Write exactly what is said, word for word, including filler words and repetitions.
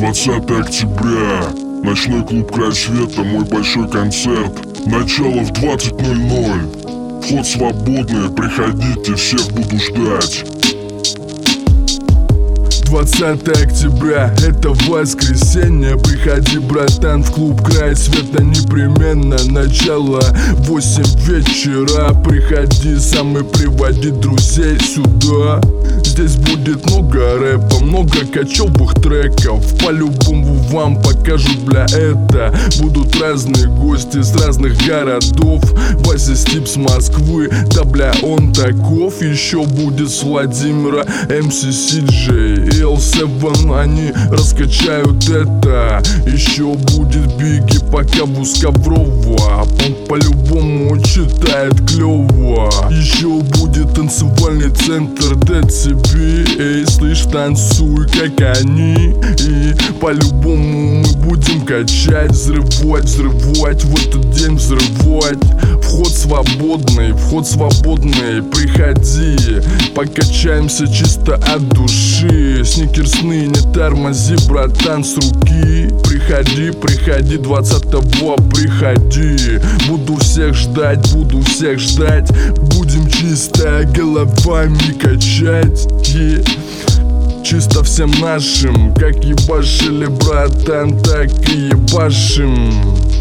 двадцатое октября. Ночной клуб «Край света», мой большой концерт. Начало в двадцать ноль ноль. Вход свободный, приходите, всех буду ждать. двадцатое октября, это воскресенье. Приходи, братан, в клуб «Край света» непременно. Начало восемь вечера. Приходи сам и приводи друзей сюда. Здесь будет много рэпа, много кочевых треков. По-любому вам покажу, бля, это. Будут разные гости с разных городов. Вася Стип с Москвы, да бля, он таков. Еще будет с Владимира эм си си джей и эл семь, они раскачают это. Еще будет Бигги, пока Бусковрова, он по-любому читает клево. Еще будет танцевальный центр дэ цэ бэ. Эй, слышь, танцуй, как они. И по-любому мы будем качать, взрывать, взрывать, в этот день взрывать. Вход свободный, вход свободный, приходи, покачаемся чисто от души. Сникерсны, не тормози, братан, с руки. Приходи, приходи, двадцатого приходи. Буду всех ждать, буду всех ждать. Будем чисто головами качать. Yeah. Чисто всем нашим, как ебашили, братан, так и ебашим.